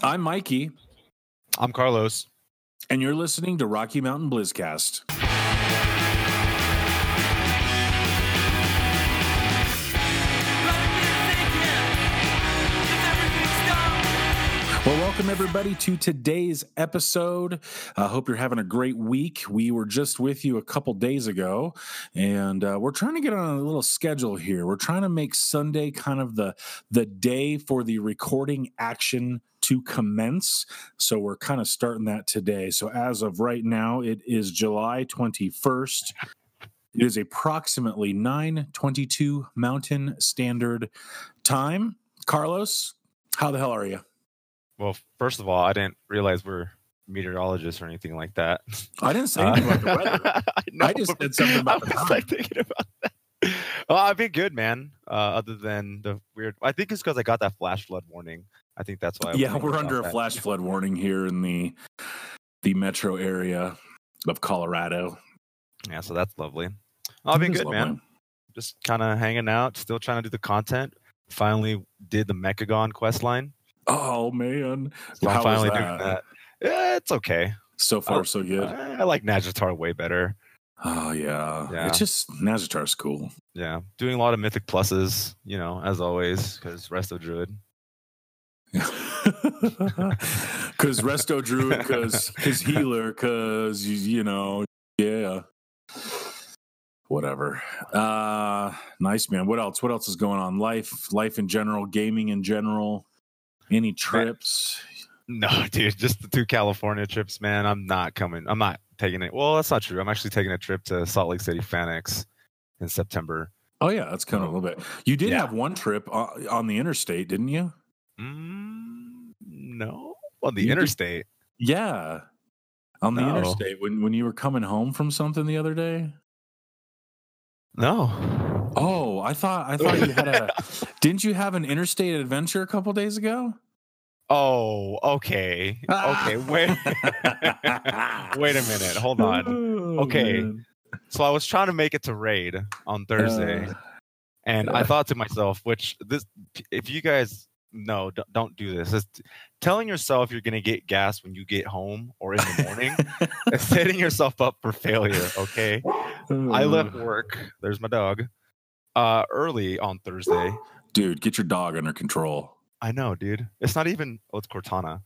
I'm Mikey. I'm Carlos. And you're listening to Rocky Mountain Blizzcast. Well, welcome everybody to today's episode. I hope you're having a great week. We were just with you a couple days ago, and we're trying to get on a little schedule here. We're trying to make Sunday kind of the day for the recording action to commence. So we're kind of starting that today. So as of right now, it is July 21st. It is approximately 9:22 Mountain Standard Time. Carlos, how the hell are you? Well, first of all, I didn't realize we're meteorologists or anything like that. I didn't say anything about the weather. I just said something about the time. Thinking about that. Well, I've been good, man. Other than the weird, I think it's because I got that flash flood warning. I think that's why. Yeah, we're under a flash flood warning here in the metro area of Colorado. Yeah, so that's lovely. I've been good, man. Just kind of hanging out, still trying to do the content. Finally did the Mechagon quest line. Oh man, so I'm finally doing that. Yeah, it's okay. So far, so good. I like Nagitar way better. Oh yeah. It's just Nagitar's cool. Yeah, doing a lot of Mythic Pluses, as always, because Resto Druid. Because Resto Druid, because healer, because yeah. Whatever. Nice, man. What else? What else is going on? Life in general, gaming in general. Any trips? No, dude, just the 2 California trips, man. I'm not taking it. Well, that's not true. I'm actually taking a trip to Salt Lake City FanX in September. Oh, yeah, that's kind of a little bit. You did have one trip on the interstate, didn't you? No. On the interstate? Yeah. On the interstate. When you were coming home from something the other day? No. Oh, I thought you had didn't you have an interstate adventure a couple days ago? Oh, okay. Okay, wait. Wait a minute. Hold on. Okay. So I was trying to make it to Raid on Thursday. And I thought to myself, if you guys know, don't do this. It's telling yourself you're going to get gas when you get home or in the morning is setting yourself up for failure, okay? I left work. There's my dog. Early on Thursday. Dude, get your dog under control. I know, dude. It's not even... Oh, it's Cortana.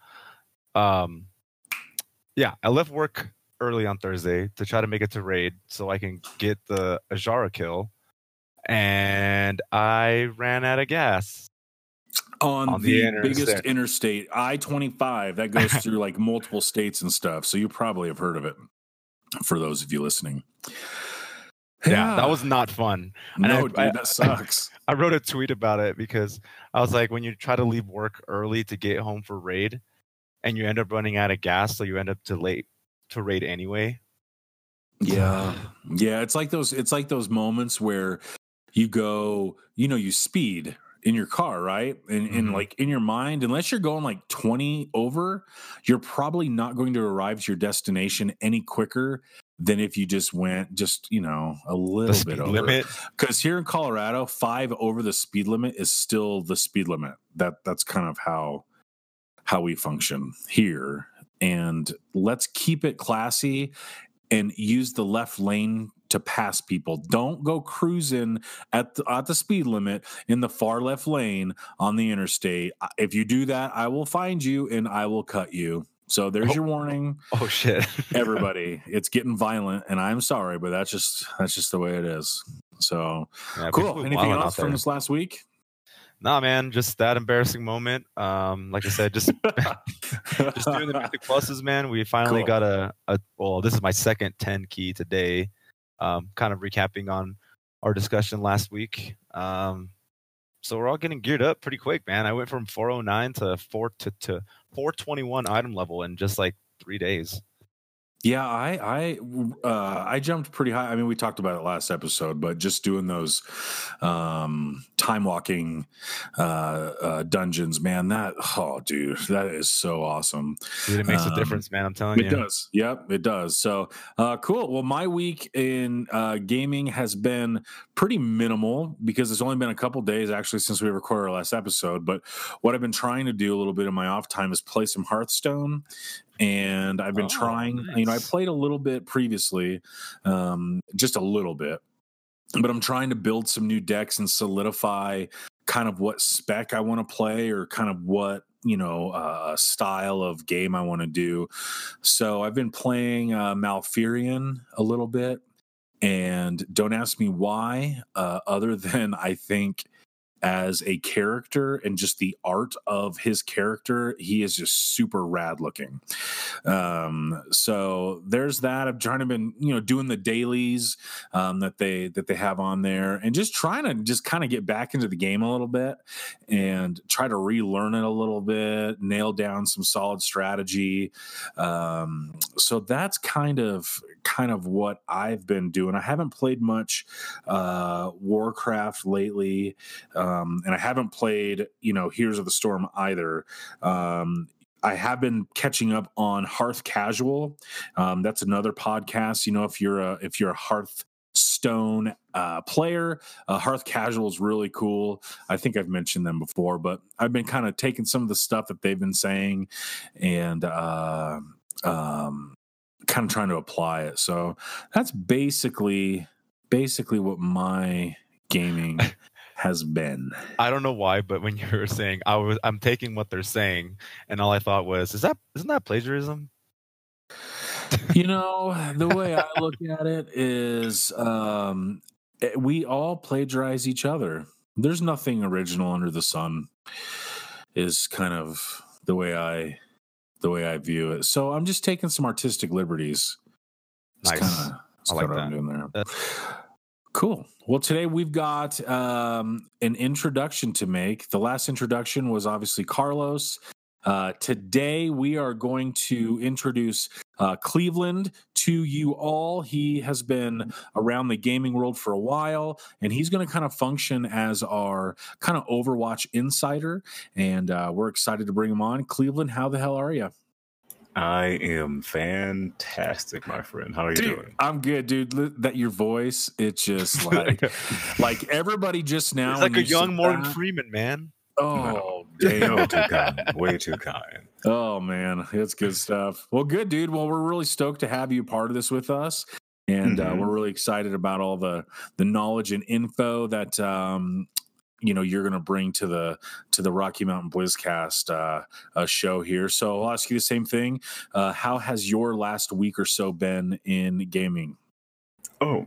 Yeah, I left work early on Thursday to try to make it to Raid so I can get the Ajara kill. And I ran out of gas. On the biggest interstate, I-25, that goes through like multiple states and stuff. So you probably have heard of it, for those of you listening. Yeah, that was not fun. No, dude, that sucks. I wrote a tweet about it because I was like, when you try to leave work early to get home for Raid and you end up running out of gas, so you end up late to Raid anyway. Yeah. Yeah, it's like those moments where you go, you speed in your car, right? And like in your mind, unless you're going like 20 over, you're probably not going to arrive to your destination any quicker than if you just went a little bit over. Because here in Colorado, 5 over the speed limit is still the speed limit. That's kind of how we function here. And let's keep it classy and use the left lane to pass people. Don't go cruising at the speed limit in the far left lane on the interstate. If you do that, I will find you and I will cut you. So there's your warning. Oh shit. Everybody, it's getting violent and I'm sorry, but that's just the way it is. So cool. Anything else from this last week? Nah, man, just that embarrassing moment. Like I said, just doing the Mythic Pluses, man. We finally got this is my second 10 key today. Kind of recapping on our discussion last week. So we're all getting geared up pretty quick, man. I went from 409 to 421 item level in just like 3 days. Yeah, I jumped pretty high. I mean, we talked about it last episode, but just doing those time walking dungeons, man, dude, that is so awesome. Dude, it makes a difference, man. I'm telling you. It does. Yep, it does. So cool. Well, my week in gaming has been pretty minimal because it's only been a couple days actually since we recorded our last episode. But what I've been trying to do a little bit in my off time is play some Hearthstone. And I've been trying, nice. I played a little bit previously, just a little bit, but I'm trying to build some new decks and solidify kind of what spec I want to play or kind of what, style of game I want to do. So I've been playing Malfurion a little bit, and don't ask me why, other than I think as a character and just the art of his character, he is just super rad looking. So there's that. I'm trying to been, doing the dailies that they have on there, and just trying to just kind of get back into the game a little bit and try to relearn it a little bit, nail down some solid strategy. So that's kind of what I've been doing. I haven't played much Warcraft lately. And I haven't played, Heroes of the Storm either. I have been catching up on Hearth Casual. That's another podcast. If you're a Hearthstone player, Hearth Casual is really cool. I think I've mentioned them before, but I've been kind of taking some of the stuff that they've been saying and kind of trying to apply it. So that's basically what my gaming has been. I don't know why, but when you were saying I'm taking what they're saying, and all I thought was, isn't that plagiarism? The way I look at it is we all plagiarize each other. There's nothing original under the sun, is kind of the way I view it. So I'm just taking some artistic liberties. Nice. I like that. I'm doing there. Cool. Well, today we've got an introduction to make. The last introduction was obviously Carlos. Today we are going to introduce Cleveland to you all. He has been around the gaming world for a while, and he's going to kind of function as our kind of Overwatch insider, and we're excited to bring him on. Cleveland, how the hell are you? I am fantastic, my friend. How are you doing? I'm good, dude. That your voice, it's just like everybody just now. It's like a young Morgan Freeman, man. Oh, damn. Too kind. Way too kind. Oh, man. It's good stuff. Well, good, dude. Well, we're really stoked to have you part of this with us. And we're really excited about all the knowledge and info that you're going to bring to the Rocky Mountain Blizzcast show here. So I'll ask you the same thing. How has your last week or so been in gaming? Oh,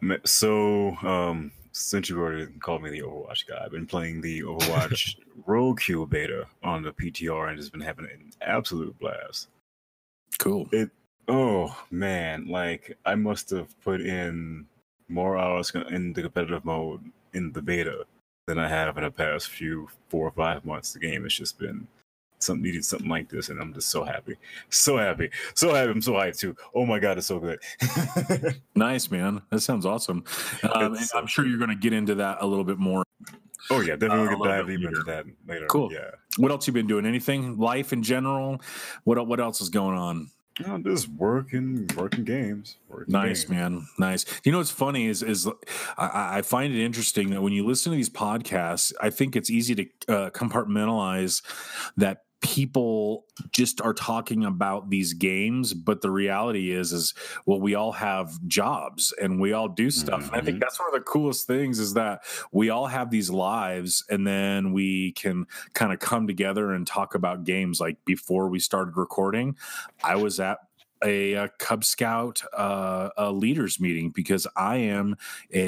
so since you already called me the Overwatch guy, I've been playing the Overwatch Rogue Queue beta on the PTR and just been having an absolute blast. Cool. Oh man, like I must have put in more hours in the competitive mode in the beta than I have in the past 4 or 5 months. The game has just been needed something like this, and I'm just so happy. I'm so hyped too. Oh my god, it's so good. Nice, man. That sounds awesome. I'm sure you're going to get into that a little bit more. Oh yeah, definitely going to dive deeper into that later. Cool. Yeah. What else you been doing? Anything? Life in general? What else is going on? Just working games. Nice, man. Nice. What's funny is I find it interesting that when you listen to these podcasts, I think it's easy to compartmentalize that people just are talking about these games, but the reality is well, we all have jobs and we all do stuff. Mm-hmm. And I think that's one of the coolest things is that we all have these lives, and then we can kind of come together and talk about games. Like before we started recording, I was at a Cub Scout leaders meeting because I am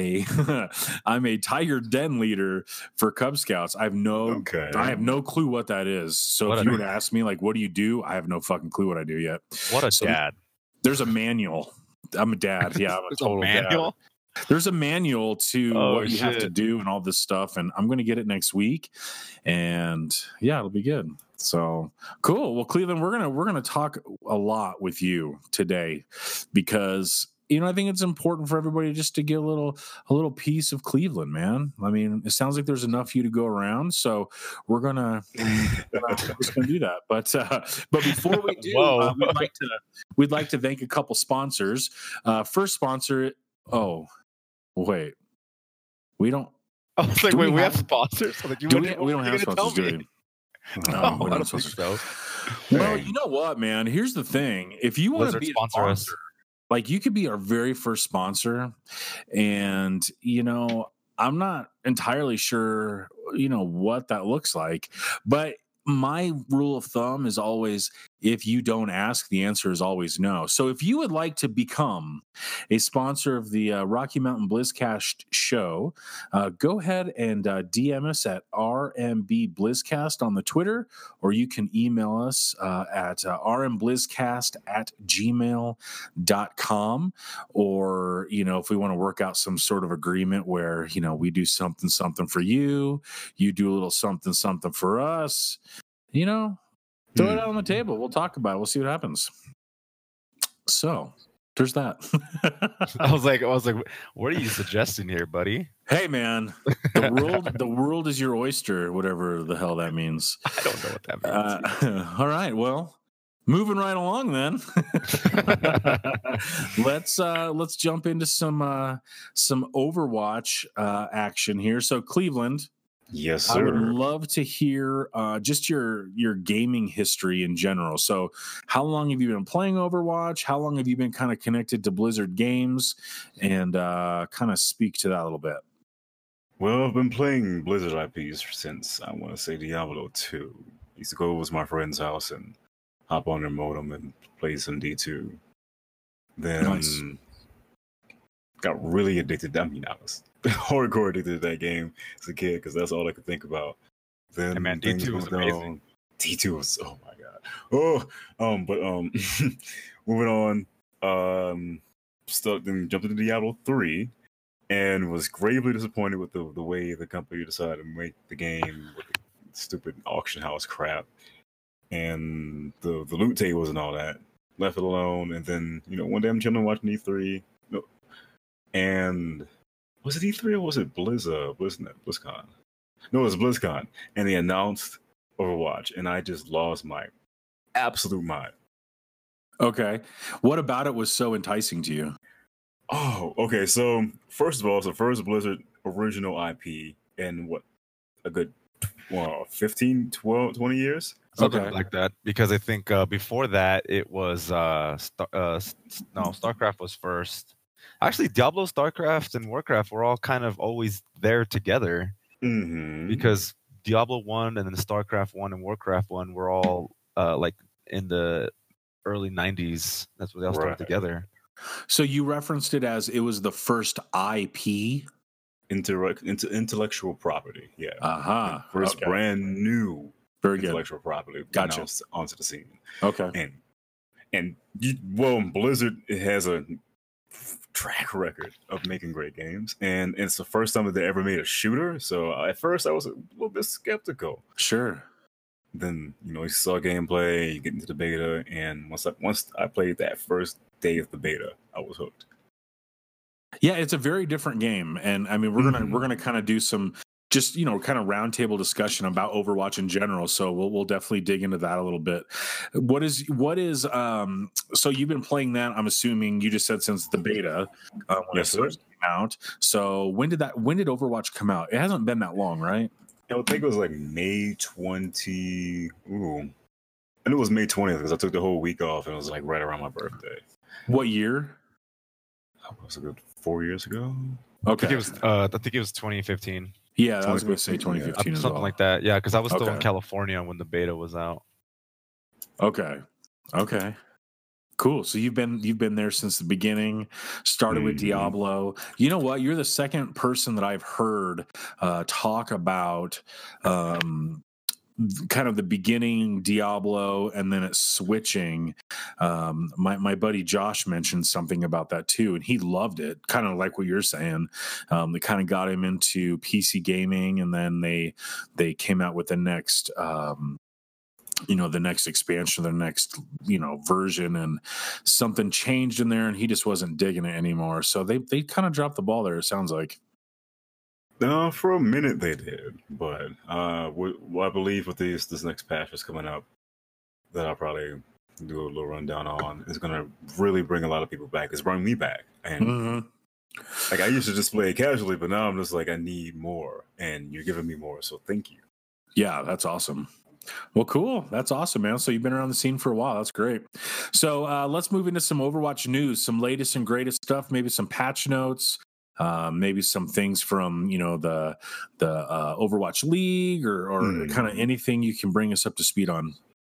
I'm a Tiger Den leader for Cub Scouts. I have no clue what that is. So if you were to ask me like, what do you do? I have no fucking clue what I do yet. What a dad. There's a manual. I'm a dad. Yeah, I'm a total manual. Dad. There's a manual to what you have to do and all this stuff, and I'm going to get it next week. And yeah, it'll be good. So cool. Well, Cleveland, we're gonna talk a lot with you today because I think it's important for everybody just to get a little piece of Cleveland, man. I mean, it sounds like there's enough for you to go around, so we're gonna do that. But before we do, we'd like to thank a couple sponsors. First sponsor. Oh, wait, we don't. I was like, wait, we have sponsors? Like, we don't have sponsors, do we? No, we don't think so. Well, you know what, man? Here's the thing. If you want to be a sponsor, like you could be our very first sponsor. And, I'm not entirely sure, what that looks like. But my rule of thumb is always, if you don't ask, the answer is always no. So if you would like to become a sponsor of the Rocky Mountain BlizzCast show, go ahead and DM us at RMB BlizzCast on the Twitter, or you can email us at rmblizzcast@gmail.com. Or, if we want to work out some sort of agreement where, we do something for you, you do a little something for us, throw it out on the table. We'll talk about it. We'll see what happens. So there's that. I was like, what are you suggesting here, buddy? Hey, man, the world is your oyster, whatever the hell that means. I don't know what that means. All right. Well, moving right along then. Let's jump into some Overwatch action here. So Cleveland. Yes, sir. I would love to hear just your gaming history in general. So how long have you been playing Overwatch? How long have you been kind of connected to Blizzard games? And kind of speak to that a little bit. Well, I've been playing Blizzard IPs since, I want to say, Diablo 2. I used to go over to my friend's house and hop on their modem and play some D2. Then Nice. got really addicted. I was hardcore addicted to that game as a kid because that's all I could think about. Then Hey man, D2 was amazing. D2 was, oh my god. But moving on, then jumped into Diablo 3 and was gravely disappointed with the way the company decided to make the game with the stupid auction house crap and the loot tables and all that. Left it alone, and then one day I'm chilling watching E3. And was it E3 or was it BlizzCon? No, it was BlizzCon. And they announced Overwatch, and I just lost my absolute mind. Okay. What about it was so enticing to you? Oh, okay. So, first of all, it's the first Blizzard original IP in a good 15, 12, 20 years? Something like that. Because I think before that, it was StarCraft was first. Actually, Diablo, StarCraft, and Warcraft were all kind of always there together. Mm-hmm. Because Diablo 1 and then StarCraft 1 and Warcraft 1 were all like in the early 90s. That's when they all started together. So you referenced it as it was the first IP? Intellectual property, yeah. Uh-huh. First brand new intellectual property announced onto the scene. Okay. And Blizzard has a track record of making great games, and it's the first time that they ever made a shooter. So at first I was a little bit skeptical. Sure. Then you saw gameplay, you get into the beta, and once I played that first day of the beta, I was hooked. Yeah, it's a very different game, and I mean we're gonna kind of do some just kind of roundtable discussion about Overwatch in general. So we'll definitely dig into that a little bit. What is so you've been playing that? I'm assuming you just said since the beta when yes, it first came out. So when did Overwatch come out? It hasn't been that long, right? I think it was like May 20. And it was May 20th because I took the whole week off, and it was like right around my birthday. What year? Was it 4 years ago? Okay. I think it was 2015. Yeah, I was going to say 2015 as something well. like that. Yeah, because I was still in California when the beta was out. Okay. Cool. So you've been there since the beginning. Started with Diablo. You know what? You're the second person that I've heard talk about kind of the beginning Diablo and then it's switching. My buddy Josh mentioned something about that too, and he loved it, kind of like what you're saying. They kind of got him into PC gaming, and then they came out with the next the next expansion, the next, version, and something changed in there and he just wasn't digging it anymore. So they kind of dropped the ball there, it sounds like. No, for a minute they did, but I believe with this next patch that's coming up that I'll probably do a little rundown on is going to really bring a lot of people back. It's bringing me back. And like, I used to just play it casually, but now I'm just like, I need more, and you're giving me more, so thank you. Yeah, that's awesome. Well, cool. That's awesome, man. So you've been around the scene for a while. That's great. So let's move into some Overwatch news, some latest and greatest stuff, maybe some patch notes, maybe some things from, the Overwatch League or kind of anything you can bring us up to speed on.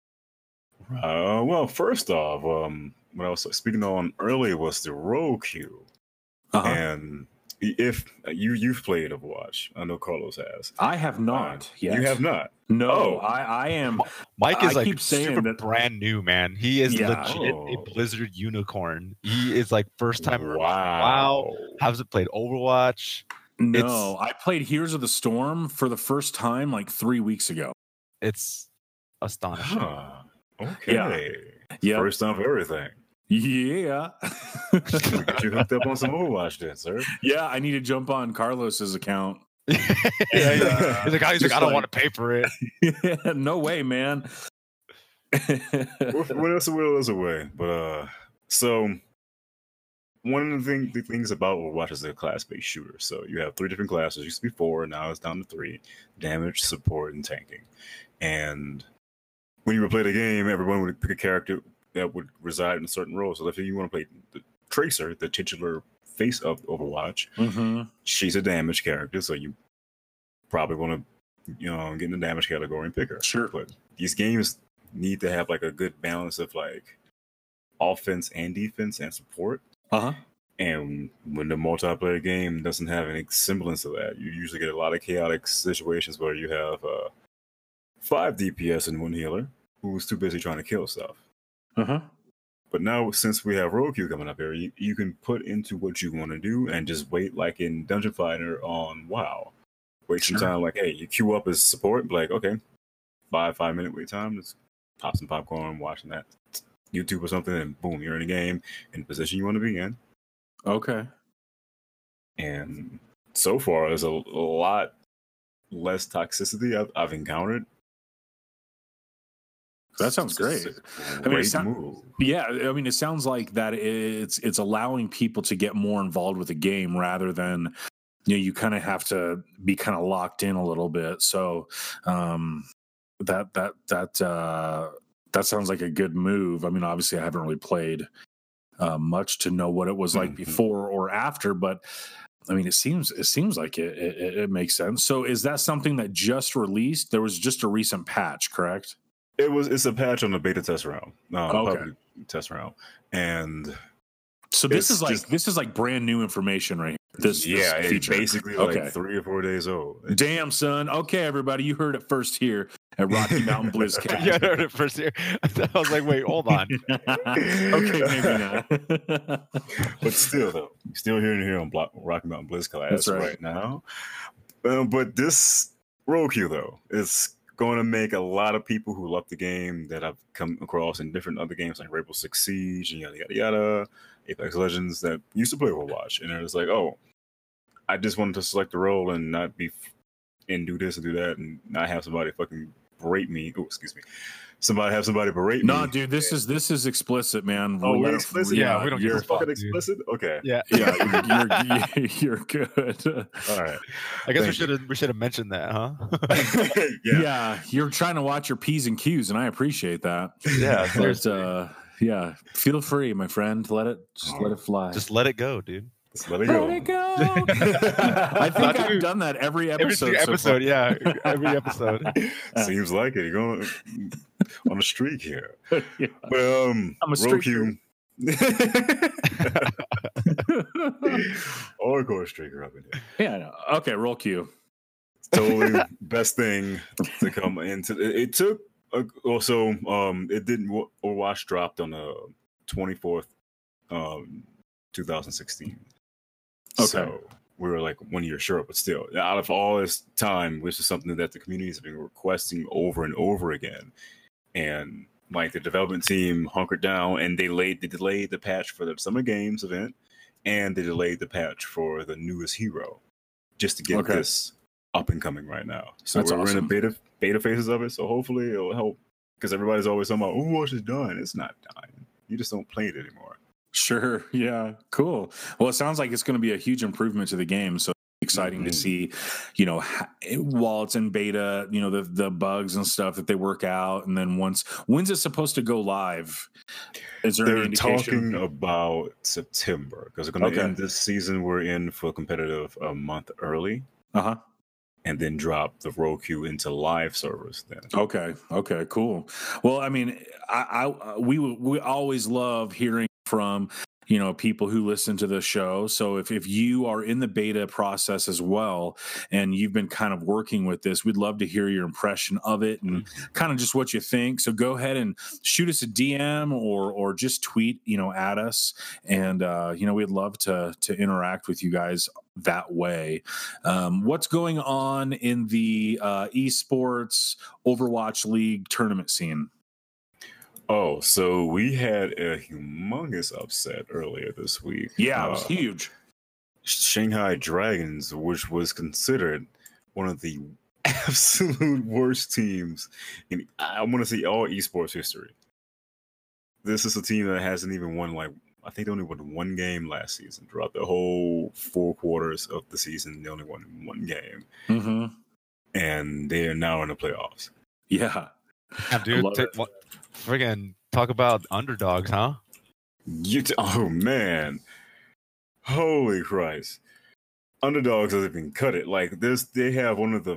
Well, first off, what I was speaking on earlier was the rogue queue. And if you've played Overwatch, I know Carlos has. I have not yet. You have not? No, I am. Mike is keep saying super that, brand new, man. He is legit a Blizzard unicorn. He is like first time. Wow. Hasn't played Overwatch. No, I played Heroes of the Storm for the first time like 3 weeks ago. It's astonishing. Okay. Yeah. First time for everything. Yeah. Get you hooked up on some Overwatch then, sir. Yeah, I need to jump on Carlos's account. He's like, I don't want to pay for it. Yeah, no way, man. What else is away? But so one of the things about Overwatch is a class-based shooter. So you have 3 different classes. It used to be 4, now it's down to 3: damage, support, and tanking. And when you would play the game, everyone would pick a character that would reside in a certain role. So if you want to play the Tracer, the titular face of Overwatch, she's a damage character, so you probably want to, get in the damage category and pick her. Sure. But these games need to have like a good balance of like offense and defense and support. And when the multiplayer game doesn't have any semblance of that, you usually get a lot of chaotic situations where you have 5 DPS and 1 healer who's too busy trying to kill stuff. But now, since we have Rogue Queue coming up here, you can put into what you want to do and just wait, like in Dungeon Fighter on WoW. Wait some time, like, hey, you queue up as support, like, okay, 5-minute wait time, just pop some popcorn, watching that YouTube or something, and boom, you're in the game in the position you want to be in. Okay. And so far, there's a lot less toxicity I've encountered. That sounds great. Yeah, I mean, it sounds like that it's allowing people to get more involved with the game rather than, you kind of have to be kind of locked in a little bit. So that sounds like a good move. I mean, obviously, I haven't really played much to know what it was like before or after, but I mean, it seems like it makes sense. So, is that something that just released? There was just a recent patch, correct? It's a patch on the beta test round, public test round, and so this is like brand new information, right? This it's basically like 3 or 4 days old. Damn, son. Okay, everybody, you heard it first here at Rocky Mountain BlizzCast. Yeah, I heard it first here. I was like, wait, hold on. Okay, maybe not. But still, though, still here on Rocky Mountain BlizzCast right now. But this Rogue Queue, though, is going to make a lot of people who love the game that I've come across in different other games like Rainbow Six Siege and yada, Apex Legends that used to play Overwatch, and they're just like, oh, I just wanted to select a role and not be and do this and do that and not have somebody fucking berate me. Oh, excuse me. Somebody berate me. No, dude, this is explicit, man. We're explicit. Yeah, we don't you're give a fuck, fucking explicit. Okay. Yeah, you're good. All right. I guess we should have mentioned that, huh? Yeah, you're trying to watch your P's and Q's, and I appreciate that. Yeah, but, yeah, feel free, my friend. Let it fly. Just let it go, dude. Just let it go. Let it go. I think I've done that every episode. Yeah, every episode. Seems like it. You're going on a streak here. Yeah. But I'm a Rogue Queue. Hardcore streaker up in here. Yeah, I know. Okay, Rogue Queue. Totally best thing to come into. It took also. It didn't. Overwatch dropped on the 24th, 2016. Okay. So we were like 1 year short, but still, out of all this time, which is something that the community has been requesting over and over again, and like the development team hunkered down, and they delayed the patch for the Summer Games event, and they delayed the patch for the newest hero, just to get this up and coming right now. So That's we're awesome. in the beta phases of it. So hopefully it'll help, because everybody's always talking about Overwatch is done. It's not dying. You just don't play it anymore. Sure. Yeah. Cool. Well, it sounds like it's going to be a huge improvement to the game. So exciting to see, you know, while it's in beta, you know, the bugs and stuff that they work out. And then when's it supposed to go live? Is there any indication? Talking about September, because we're going to end this season we're in for competitive a month early. Uh-huh. And then drop the Roku into live servers then. Okay, cool. Well, I mean, we always love hearing from, you know, people who listen to the show. So if you are in the beta process as well, and you've been kind of working with this, we'd love to hear your impression of it and kind of just what you think. So go ahead and shoot us a DM or just tweet, you know, at us. And, you know, we'd love to interact with you guys that way. What's going on in the esports Overwatch League tournament scene? Oh, so we had a humongous upset earlier this week. Yeah, it was huge. Shanghai Dragons, which was considered one of the absolute worst teams in, I want to say, all esports history. This is a team that hasn't even won, like, I think they only won one game last season. Throughout the whole 4 quarters of the season, they only won one game. Mm-hmm. And they are now in the playoffs. Yeah. Dude, friggin' talk about underdogs, huh? Oh, man. Holy Christ. Underdogs doesn't even cut it. Like, this, they have one of the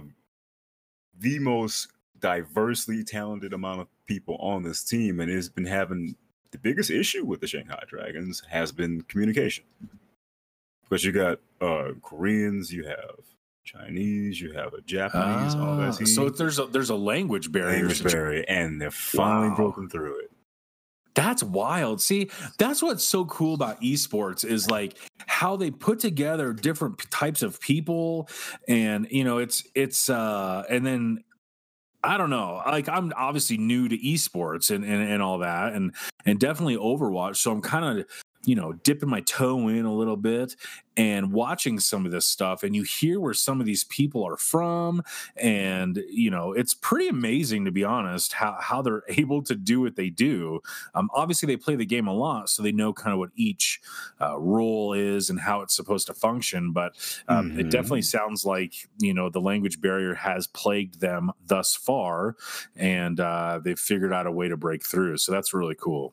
most diversely talented amount of people on this team, and it's been having the biggest issue with the Shanghai Dragons has been communication. Because you got Koreans, you have Chinese, you have a Japanese on that team. So there's a language barrier. And they're finally broken through it. That's wild. See, that's what's so cool about esports is like how they put together different types of people, and you know, it's and then I don't know, like I'm obviously new to esports and all that, and definitely Overwatch, so I'm kind of, you know, dipping my toe in a little bit and watching some of this stuff, and you hear where some of these people are from, and you know, it's pretty amazing, to be honest, how they're able to do what they do. Obviously they play the game a lot, so they know kind of what each role is and how it's supposed to function, but it definitely sounds like, you know, the language barrier has plagued them thus far, and they've figured out a way to break through, so that's really cool.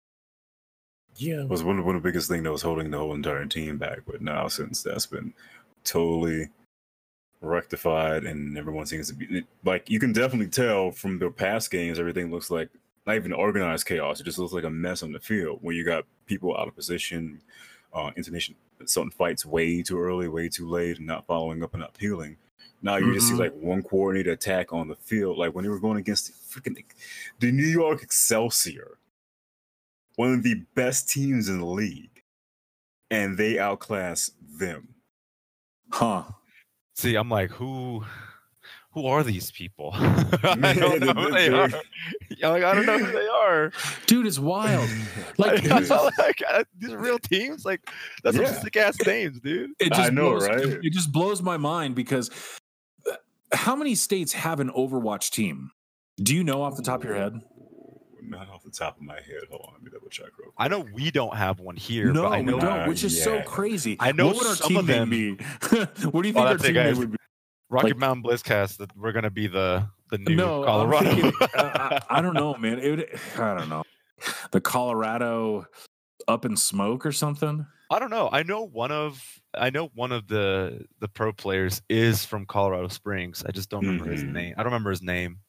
Yeah, it was one of the biggest things that was holding the whole entire team back. But now, since that's been totally rectified and everyone seems to be, like, you can definitely tell from their past games, everything looks like not even organized chaos. It just looks like a mess on the field when you got people out of position, intonation, certain fights way too early, way too late, and not following up and not peeling. Now you just see like one coordinated attack on the field, like when they were going against the New York Excelsior, one of the best teams in the league, and they outclass them. Huh. See, I'm like, who are these people? I don't know who they are. Like, I don't know who they are. Dude, it's wild. Like, these are real teams? Like, that's some sick-ass names, dude. I know, right? It just blows my mind, because how many states have an Overwatch team? Do you know off the top of your head? Not off the top of my head. Hold on, let me double check real quick. I know we don't have one here. No, but I know we don't, which is so crazy. I know what would our some team of them be? What do you think our team name would be? Rocket Like, Mountain Blizzcast, that we're gonna be the new no, Colorado. Thinking, I don't know, man. I don't know. The Colorado Up in Smoke or something. I don't know. I know one of the pro players is from Colorado Springs. I just don't remember his name. I don't remember his name.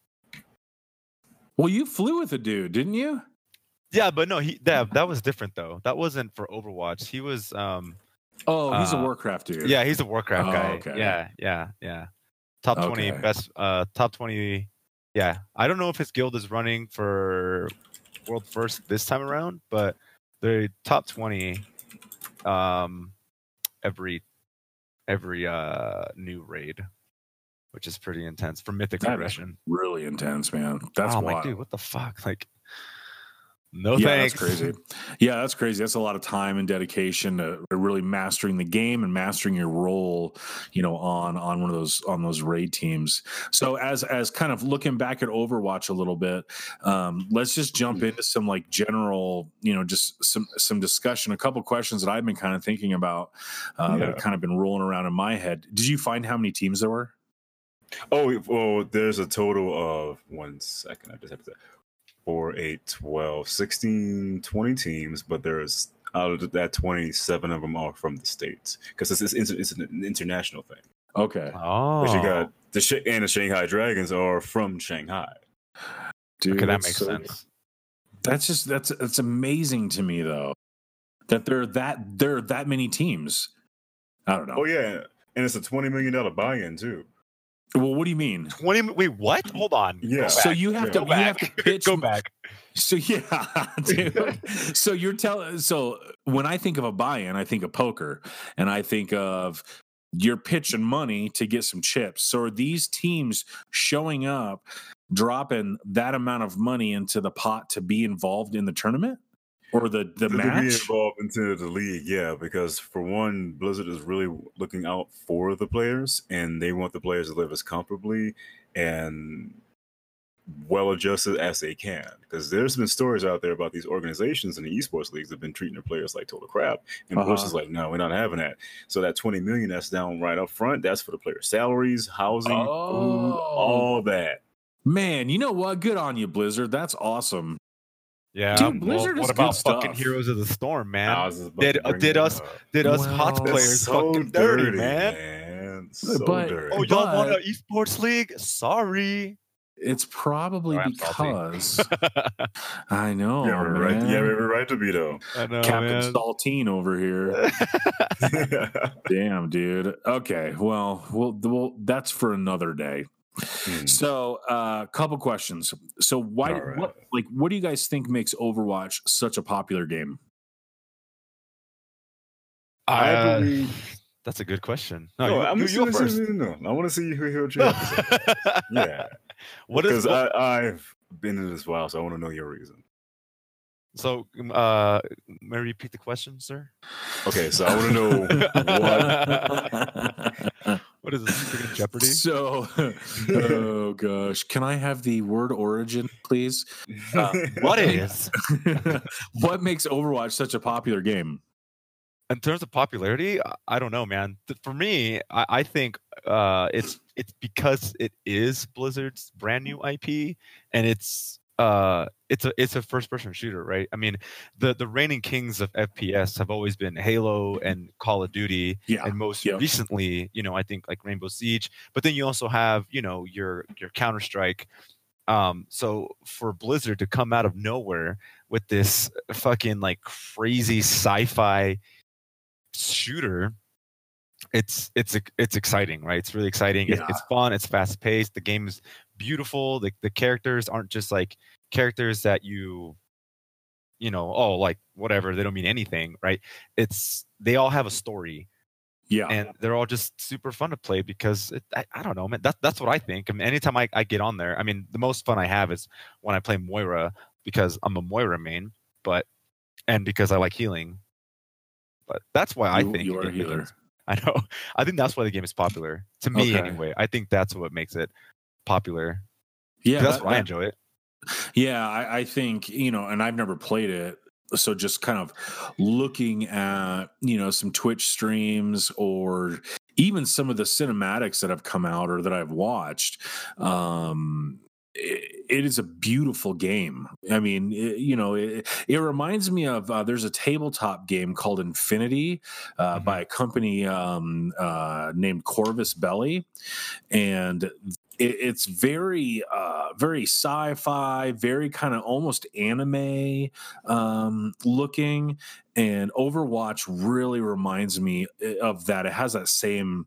Well, you flew with a dude, didn't you? Yeah, but no, that was different though. That wasn't for Overwatch. He was he's a Warcraft dude. Yeah, he's a Warcraft guy. Okay. Yeah. Top 20 best top 20. Yeah. I don't know if his guild is running for World First this time around, but the top 20 every new raid. which is pretty intense for Mythic That is progression. really intense, man. That's I'm wild. like, dude, what the fuck? Like, no Yeah, thanks. that's crazy. Yeah, that's crazy. That's a lot of time and dedication to really mastering the game and mastering your role, on one of those raid teams. So as kind of looking back at Overwatch a little bit, let's just jump into some like general, just some discussion. A couple questions that I've been kind of thinking about that have kind of been rolling around in my head. Did you find how many teams there were? Oh, well, there's a total of 1 second. I just have to 4, 8, 12, 16, 20 teams, but there's out of that 27 of them are from the States because it's an international thing. Okay. Oh, But you got the Shanghai Dragons are from Shanghai. Dude, okay, that makes sense. That's amazing to me though, that there are that many teams. I don't know. Oh yeah, and it's a $20 million buy-in too. Well, what do you mean? 20? Wait, what? Hold on. Yeah. So you have to pitch. Go back. So yeah, dude. So you're telling. So when I think of a buy-in, I think of poker, and I think of you're pitching money to get some chips. So are these teams showing up, dropping that amount of money into the pot to be involved in the tournament? Or the match? To be involved into the league, yeah, because for one, Blizzard is really looking out for the players, and they want the players to live as comfortably and well-adjusted as they can. Because there's been stories out there about these organizations in the esports leagues that have been treating their players like total crap, and Blizzard's like, no, we're not having that. So that $20 million that's down right up front, that's for the players' salaries, housing, food, all that. Man, you know what? Good on you, Blizzard. That's awesome. Yeah, dude, Blizzard is what about good fucking stuff. Heroes of the Storm, man? Did us HOTS players so fucking dirty, man? So dirty. Oh, y'all want an esports league? Sorry. It's probably because I know. You have every right to be though. I know, Captain man. Saltine over here. Damn, dude. Okay, well, that's for another day. So, couple questions. So, what do you guys think makes Overwatch such a popular game? I believe that's a good question. I want to see who he'll choose. Yeah. Because I've been in this while, so I want to know your reason. So, may I repeat the question, sir? Okay, so I want to know what is this? Jeopardy? So, oh gosh, can I have the word origin, please? What is? What makes Overwatch such a popular game? In terms of popularity, I don't know, man. For me, I think it's because it is Blizzard's brand new IP, and it's a first-person shooter, right? I mean, the reigning kings of FPS have always been Halo and Call of Duty, and most recently, I think like Rainbow Siege. But then you also have, your Counter-Strike. So for Blizzard to come out of nowhere with this fucking like crazy sci-fi shooter, it's exciting, right? It's really exciting. It's fun. It's fast paced. The game is beautiful. The characters aren't just like characters that like whatever, they don't mean anything, right? They all have a story, and they're all just super fun to play because I don't know, man. That's what I think. I mean, anytime I get on there, I mean, the most fun I have is when I play Moira because I'm a Moira main, and because I like healing. But that's why I think you are a healer. I know. I think that's why the game is popular to me, anyway. I think that's what makes it popular. Yeah, that's why I enjoy it. Yeah, I think and I've never played it, so just kind of looking at some Twitch streams or even some of the cinematics that have come out or that I've watched. It is a beautiful game. I mean, it reminds me of there's a tabletop game called Infinity by a company named Corvus Belli, and it's very very sci-fi, very kind of almost anime looking, and Overwatch really reminds me of that. It has that same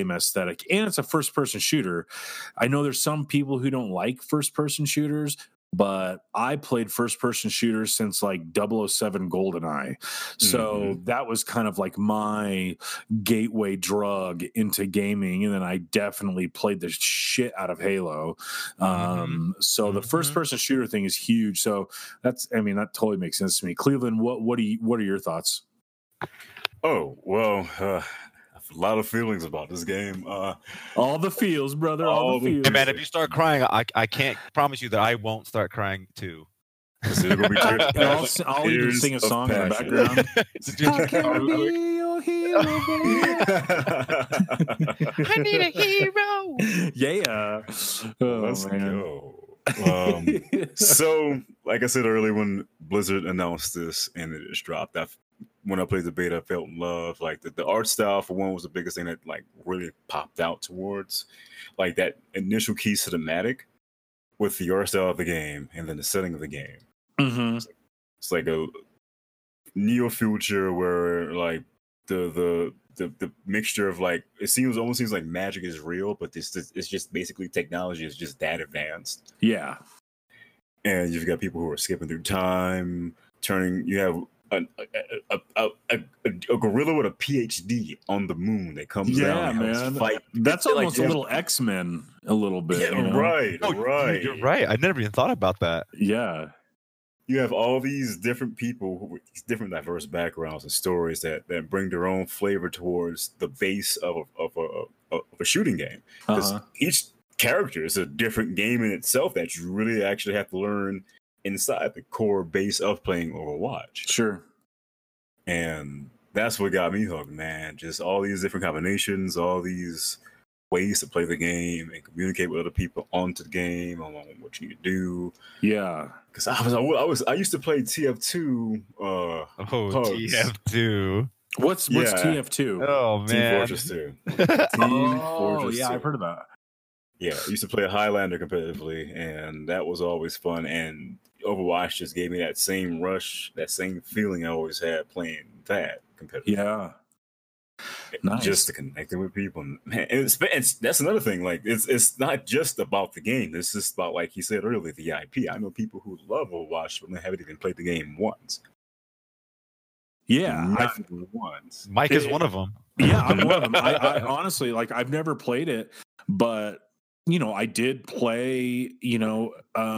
aesthetic, and it's a first-person shooter. I know there's some people who don't like first-person shooters, but I played first-person shooters since like 007 GoldenEye. So that was kind of like my gateway drug into gaming. And then I definitely played the shit out of Halo. So the first-person shooter thing is huge. So that totally makes sense to me. Cleveland, what are your thoughts? Oh, well, a lot of feelings about this game. All the feels, brother. All the feels. Hey, man, if you start crying, I can't promise you that I won't start crying too. I'll even sing a song in the background. How can I be your hero, boy? I need a hero. Yeah. Let's go. So, like I said earlier, when Blizzard announced this and it just dropped, when I played the beta, I felt in love. Like the art style, for one, was the biggest thing that like really popped out towards like that initial key cinematic with the art style of the game and then the setting of the game. It's like a neo future where like the mixture of like almost seems like magic is real, but it's just basically technology is just that advanced. Yeah, and you've got people who are skipping through time, turning. You have a gorilla with a PhD on the moon that comes down and helps fight. That's almost a little X-Men, a little bit. Yeah, you know? Right. You're right. I never even thought about that. Yeah. You have all these different people with these different diverse backgrounds and stories that bring their own flavor towards the base of a shooting game. Because each character is a different game in itself that you really actually have to learn inside the core base of playing Overwatch. Sure. And that's what got me hooked, man. Just all these different combinations, all these ways to play the game and communicate with other people onto the game, on what you need to do. Yeah. Because I used to play TF2. TF2. What's TF2? Oh man, Team Fortress 2. Fortress 2. I've heard about it. Yeah, I used to play Highlander competitively, and that was always fun. And Overwatch just gave me that same rush, that same feeling I always had playing that competitively. Yeah. Nice. Just to connecting with people, man. And that's another thing. Like it's not just about the game. It's just about, like he said earlier, the IP. I know people who love Overwatch but they haven't even played the game once. Yeah, once. Mike is one of them. Yeah, I'm one of them. I honestly, like, I've never played it, but I did play, Halo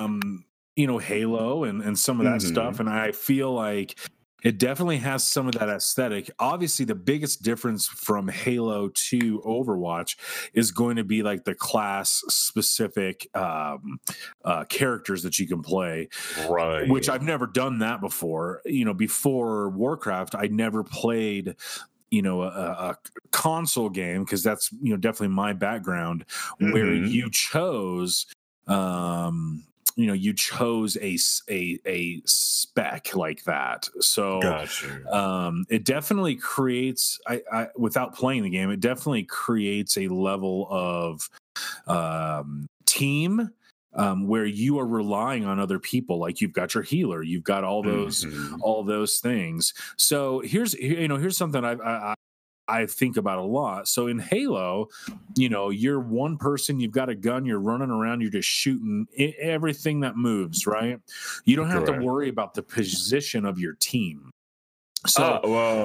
and some of that stuff, and I feel like it definitely has some of that aesthetic. Obviously, the biggest difference from Halo to Overwatch is going to be like the class-specific characters that you can play, right? Which I've never done that before. Before Warcraft, I never played a console game, because that's definitely my background, where you chose you chose a spec like that. So gotcha. It definitely creates, I without playing the game, it definitely creates a level of team where you are relying on other people. Like, you've got your healer, you've got all those things. So here's something I think about a lot. So in Halo, you're one person, you've got a gun, you're running around, you're just shooting everything that moves, right? You don't have to worry about the position of your team. So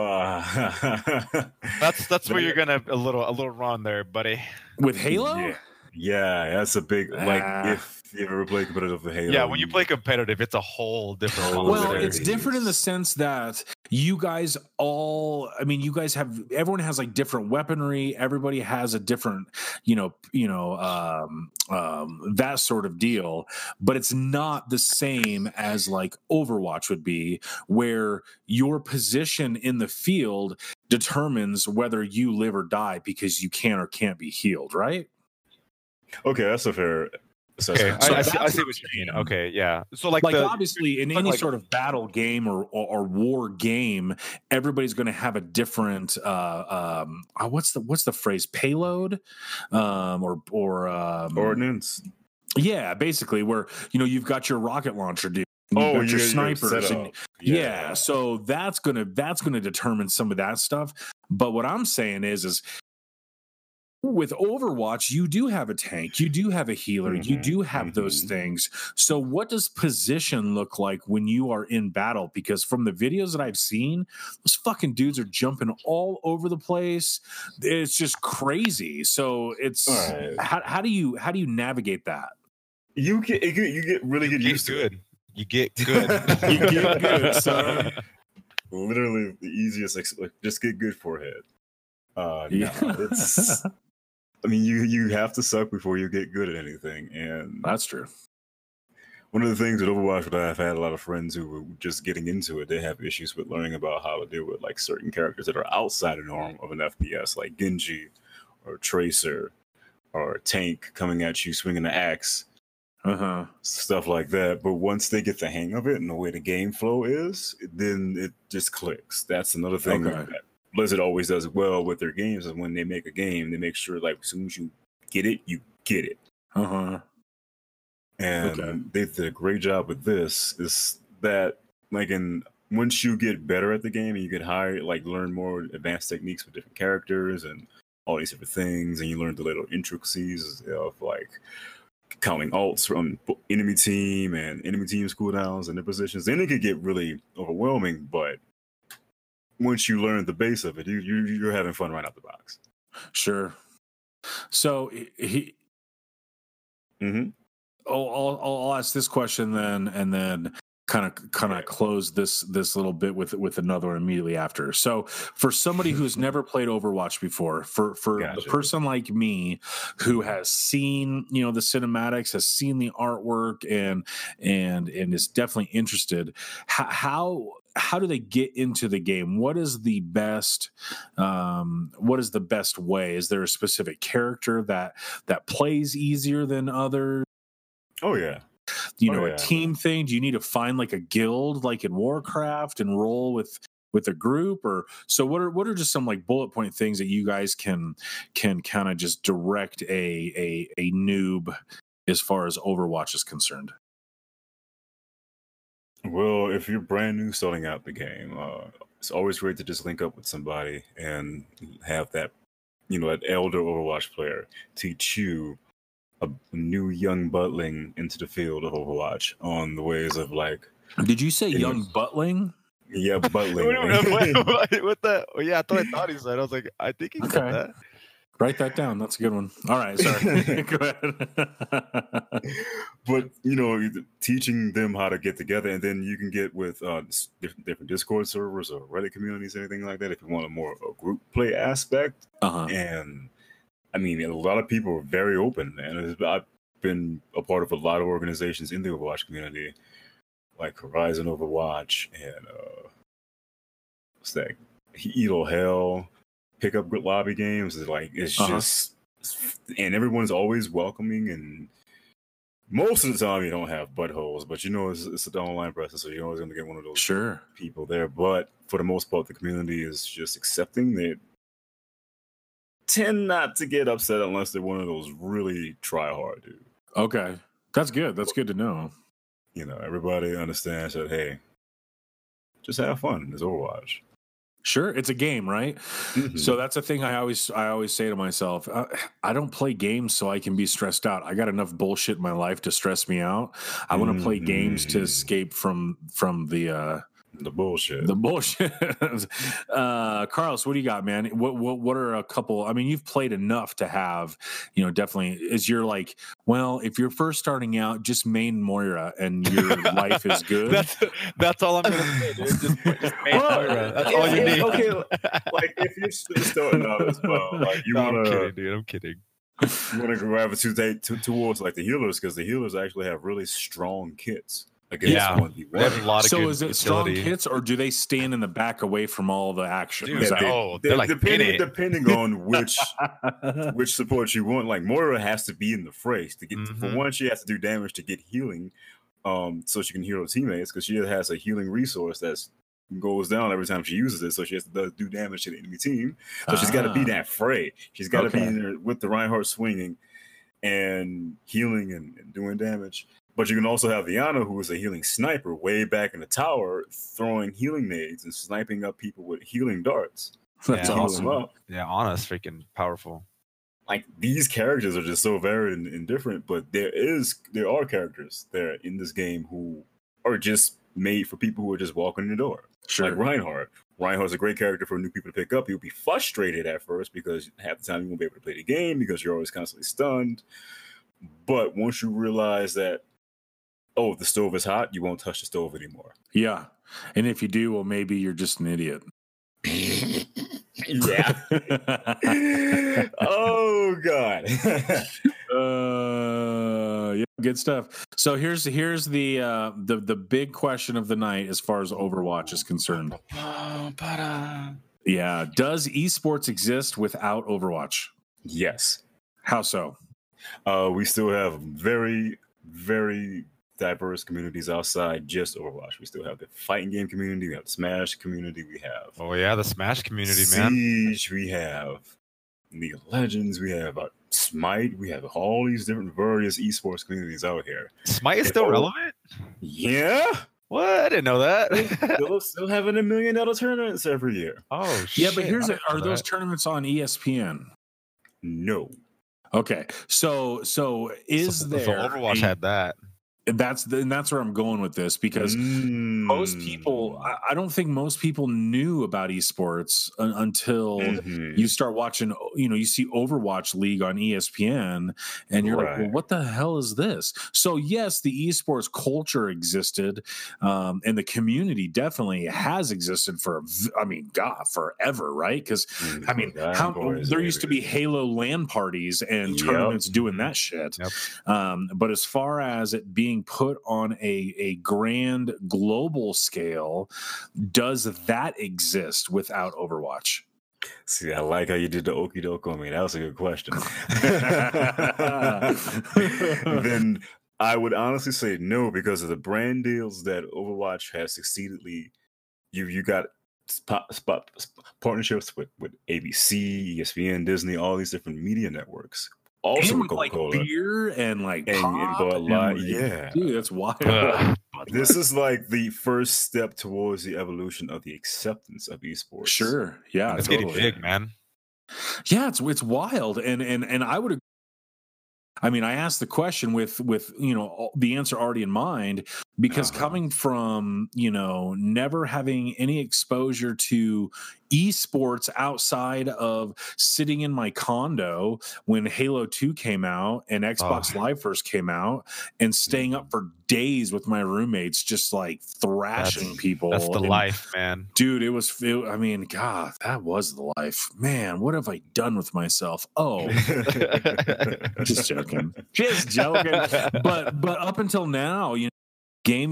that's where you're gonna a little wrong there, buddy. With Halo? Yeah, that's a big, like, if you ever play competitive Halo. Yeah, when you play competitive, it's a whole different. Well, it's different in the sense that you guys everyone has like different weaponry. Everybody has a different, that sort of deal. But it's not the same as like Overwatch would be, where your position in the field determines whether you live or die, because you can or can't be healed, right? Okay, that's a fair assessment. Okay, I see what you mean. Okay, yeah. So like obviously in any sort of battle game or war game, everybody's going to have a different what's the phrase, payload or ordnance. Yeah, basically, where you've got your rocket launcher, dude. You've got your snipers. Yeah, so that's gonna determine some of that stuff. But what I'm saying is with Overwatch, you do have a tank, you do have a healer, you do have those things. So what does position look like when you are in battle? Because from the videos that I've seen, those fucking dudes are jumping all over the place. It's just crazy. So it's how do you navigate that? You get really good used to it. You get good. You get good. So literally the easiest. Just get good forehead. Yeah. No, it's. I mean, you have to suck before you get good at anything, and that's true. One of the things with Overwatch that I've had a lot of friends who were just getting into it, they have issues with learning about how to deal with like certain characters that are outside the norm of an FPS, like Genji or Tracer or a tank coming at you swinging the axe, stuff like that. But once they get the hang of it and the way the game flow is, then it just clicks. That's another thing that Blizzard always does well with their games, is when they make a game, they make sure like as soon as you get it, you get it. And they did a great job with this. Is that like once you get better at the game and you get higher, like learn more advanced techniques with different characters and all these different things, and you learn the little intricacies of like counting ults from enemy team and enemy team's cooldowns and their positions, then it could get really overwhelming. But once you learn the base of it, you're having fun right out the box. Sure. So I'll ask this question then, and then kind of close this little bit with another one immediately after. So for somebody who's never played Overwatch before, for a person like me who has seen the cinematics, has seen the artwork, and is definitely interested, how do they get into the game? What is the best way? Is there a specific character that plays easier than others? Oh yeah. A team thing? Do you need to find like a guild like in Warcraft and roll with a group? Or so what are just some like bullet point things that you guys can kind of just direct a noob as far as Overwatch is concerned? Well, if you're brand new starting out the game, it's always great to just link up with somebody and have that, that elder Overwatch player teach you a new young buttling into the field of Overwatch on the ways of like. Did you say young buttling? Yeah, buttling. What the? Oh, yeah, I thought he said. I was like, I think he said that. Write that down. That's a good one. All right, sorry. Go ahead. But teaching them how to get together, and then you can get with different Discord servers or Reddit communities, anything like that, if you want a group play aspect. And I mean, a lot of people are very open, and I've been a part of a lot of organizations in the Overwatch community, like Horizon Overwatch and what's that? Elo Hell, pickup good lobby games. It's just, and everyone's always welcoming, and most of the time you don't have buttholes, but it's an online process, so you're always going to get one of those people there. But for the most part, the community is just accepting. They tend not to get upset unless they're one of those really try hard dudes. Okay, that's good. That's good to know. Everybody understands that. Hey, just have fun. It's Overwatch. Sure, it's a game, right? So that's a thing I always say to myself. I don't play games so I can be stressed out. I got enough bullshit in my life to stress me out. I want to play games to escape from the bullshit. Carlos, what do you got, man? What are a couple? I mean, you've played enough to have, definitely. Is you're like, well, if you're first starting out, just main Moira and your life is good. That's all I'm gonna say, dude. Just main Moira. That's all you need. Okay, like if you're still starting out as well, like I'm kidding, dude. I'm kidding. You want to gravitate towards like the healers, because the healers actually have really strong kits. They have a lot of so is it strong hits, or do they stand in the back away from all the action? Dude, they're like depending on which support you want. Like Moira has to be in the fray to get. For one, she has to do damage to get healing, so she can heal her teammates, because she has a healing resource that goes down every time she uses it. So she has to do damage to the enemy team. So she's got to be that fray. She's got to be in there with the Reinhardt swinging and healing and doing damage. But you can also have Diana, who is a healing sniper, way back in the tower, throwing healing nades and sniping up people with healing darts. That's awesome. Yeah, Ana's freaking powerful. like these characters are just so varied and different, but there are characters there in this game who are just made for people who are just walking in the door. Sure. Like Reinhardt. Reinhardt's a great character for new people to pick up. You'll be frustrated at first because half the time you won't be able to play the game because you're always constantly stunned. But once you realize that, oh, the stove is hot, you won't touch the stove anymore. Yeah. And if you do, well, maybe you're just an idiot. Yeah. Oh God. Yeah, good stuff. So here's the big question of the night as far as Overwatch is concerned. Yeah, does esports exist without Overwatch? Yes. How so? We still have very, very diverse communities outside just Overwatch. We still have the fighting game community, we have the Smash community, we have the Smash community, man. Siege, we have League of Legends, we have Smite, we have all these different various esports communities out here. Smite is still relevant? Yeah. What? I didn't know that. still having $1 million tournaments every year. Oh shit. Yeah, but are those tournaments on ESPN? No. Okay. So is there Overwatch had that. That's where I'm going with this, because most people, I don't think most people knew about esports until you start watching, you see Overwatch League on ESPN and you're like, well, what the hell is this? So yes, the esports culture existed, and the community definitely has existed for, forever, right? Because there used to be Halo LAN parties and tournaments doing that shit. Yep. But as far as it being put on a grand global scale, does that exist without Overwatch? See, I like how you did the okie doke on me. That was a good question. Then I would honestly say no, because of the brand deals that Overwatch has succeededly. You got partnerships with ABC, ESPN, Disney, all these different media networks. Also and with Coca-Cola. Like beer and like and Bud Light, yeah, dude, that's wild. This is like the first step towards the evolution of the acceptance of esports. Sure, yeah, it's getting big, man. Yeah, it's wild, and I would. I mean, I asked the question with the answer already in mind, because coming from never having any exposure to esports outside of sitting in my condo when Halo 2 came out and Xbox Live first came out, and staying up for days with my roommates, just like thrashing people. That's the life, man. Dude, God, that was the life. Man, what have I done with myself? Oh, just joking. But up until now, gaming,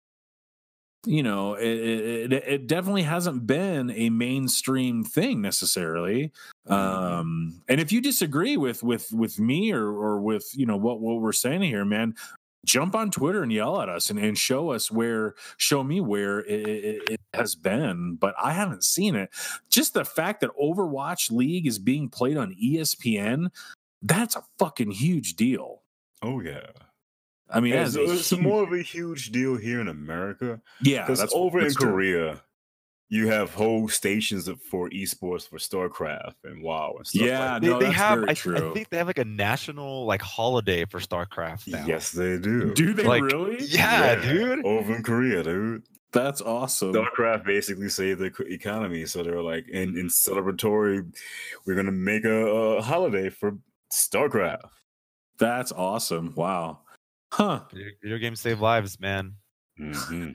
it definitely hasn't been a mainstream thing necessarily. And if you disagree with me or with what we're saying here, man, jump on Twitter and yell at us and show me where it has been. But I haven't seen it. Just the fact that Overwatch League is being played on ESPN, that's a fucking huge deal. Oh yeah. I mean, it's more of a huge deal here in America. Yeah, because over in Korea, you have whole stations for esports for StarCraft and WoW and stuff. Yeah, like no, they have. I think they have like a national holoday for StarCraft now. Yes, they do. Do they really? Yeah, dude. Over in Korea, dude. That's awesome. StarCraft basically saved the economy, so they're like, in celebratory, we're gonna make a holiday for StarCraft. That's awesome. Wow. Huh. Video games save lives, man. Mm-hmm.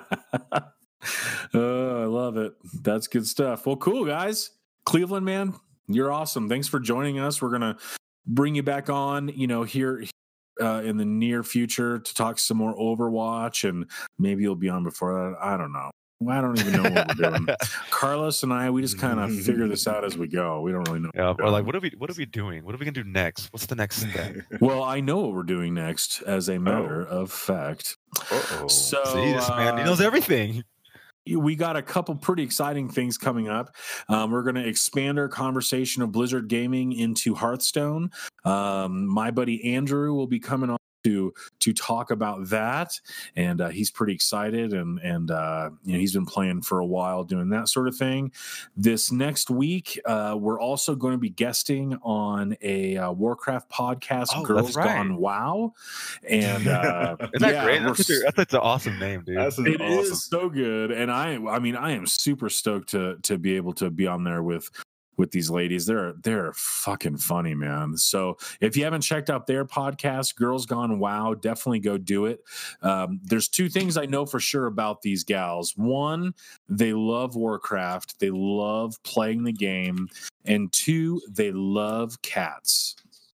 I love it. That's good stuff. Well, cool, guys. Cleveland, man, you're awesome. Thanks for joining us. We're going to bring you back on, here in the near future to talk some more Overwatch, and maybe you'll be on before that. I don't know. I don't even know what we're doing. Carlos and I, we just kind of figure this out as we go. We don't really know. Yeah, or like, what are we doing? What are we gonna do next? What's the next step? Well, I know what we're doing next, as a matter of fact. Uh-oh. So, see, this man, he knows everything. We got a couple pretty exciting things coming up. We're going to expand our conversation of Blizzard Gaming into Hearthstone. My buddy Andrew will be coming on to talk about that, and he's pretty excited, and he's been playing for a while doing that sort of thing. This next week, we're also going to be guesting on a Warcraft podcast, Girls Gone WoW, and isn't that great? That's an awesome name, dude. It is so good, and I am super stoked to be able to be on there with these ladies. They're fucking funny, man. So if you haven't checked out their podcast, Girls Gone WoW, definitely go do it. There's two things I know for sure about these gals. One, they love Warcraft. They love playing the game. And two, they love cats.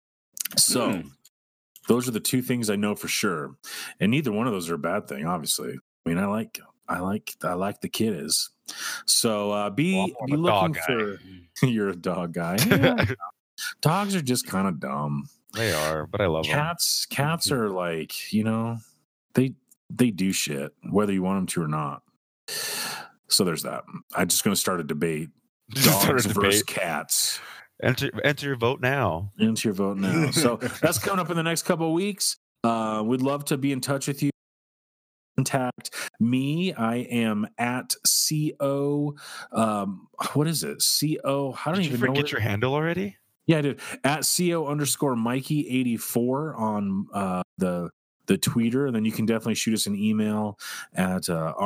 So those are the two things I know for sure. And neither one of those are a bad thing, obviously. I mean, I like the kiddies. So be looking for. You're a dog guy. Yeah. Dogs are just kind of dumb. They are, but I love them. Cats are like, they do shit whether you want them to or not. So there's that. I'm just going to start a debate. Dogs versus cats. Enter your vote now. Enter your vote now. So that's coming up in the next couple of weeks. We'd love to be in touch with you. Contact me. I am at CO. What is it? CO. I don't even know. Did you forget your handle already? Yeah, I did. At CO_Mikey84 on the Twitter. And then you can definitely shoot us an email at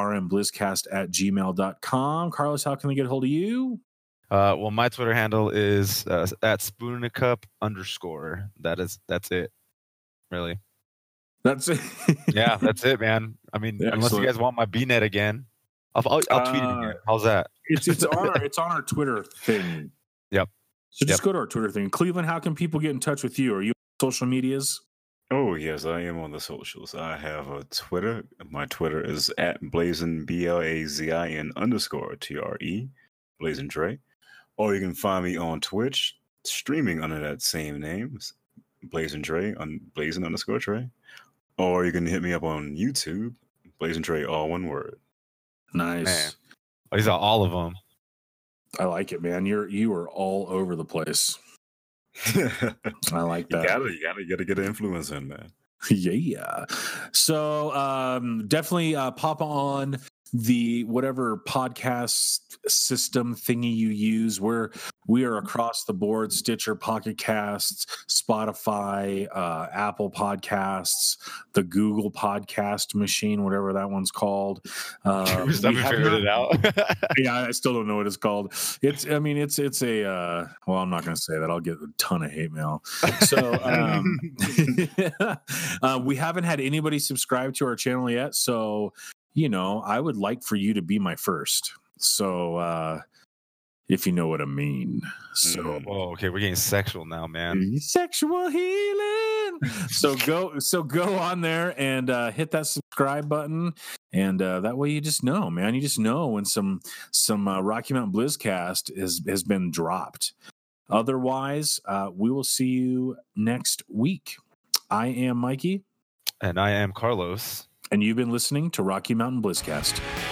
rmblizzcast@gmail.com. Carlos, how can we get a hold of you? Well, my Twitter handle is at @spoonicup_. That's it. Really. That's it. Yeah, that's it, man. I mean, unless you guys want my BNet again, I'll tweet it again. How's that? It's on our Twitter thing. Yep. So just go to our Twitter thing. Cleveland, how can people get in touch with you? Are you on social medias? Oh yes, I am on the socials. I have a Twitter. My Twitter is @Blazin BLAZIN_TRE, Blazin Dre. Or you can find me on Twitch, streaming under that same name, Blazin Dre on Blazin_Dre. Or you can hit me up on YouTube, Blazin Dre, all one word. Nice. Man. Oh, he's got all of them. I like it, man. You are all over the place. I like that. You gotta get an influence in, man. Yeah. So definitely pop on the whatever podcast system thingy you use. We are across the board: Stitcher, Pocket Casts, Spotify, Apple Podcasts, the Google Podcast Machine, whatever that one's called. We haven't figured it out. Yeah, I still don't know what it's called. It's a well, I'm not going to say that. I'll get a ton of hate mail. So we haven't had anybody subscribe to our channel yet. So, I would like for you to be my first. So, if you know what I mean. So, okay, we're getting sexual now, man. Sexual healing. So go on there and hit that subscribe button, and that way you just know, man. You just know when some Rocky Mountain Blizzcast has been dropped. Otherwise, we will see you next week. I am Mikey, and I am Carlos, and you've been listening to Rocky Mountain Blizzcast.